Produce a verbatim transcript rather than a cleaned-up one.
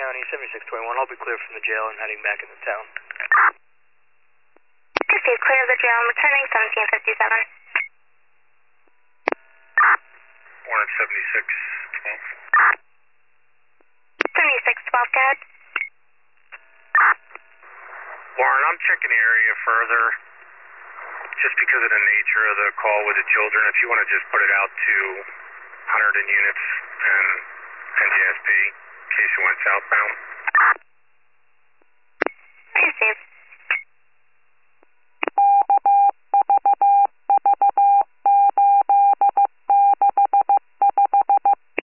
County, seventy-six twenty-one. I'll be clear from the jail and heading back into town. Proceed, clear of the jail. I'm returning seventeen fifty-seven. Warrant seventy-six twelve. seventy-six twelve, go ahead. Warren, I'm checking the area further just because of the nature of the call with the children. If you want to just put it out to one hundred units and N J S P in case you went southbound.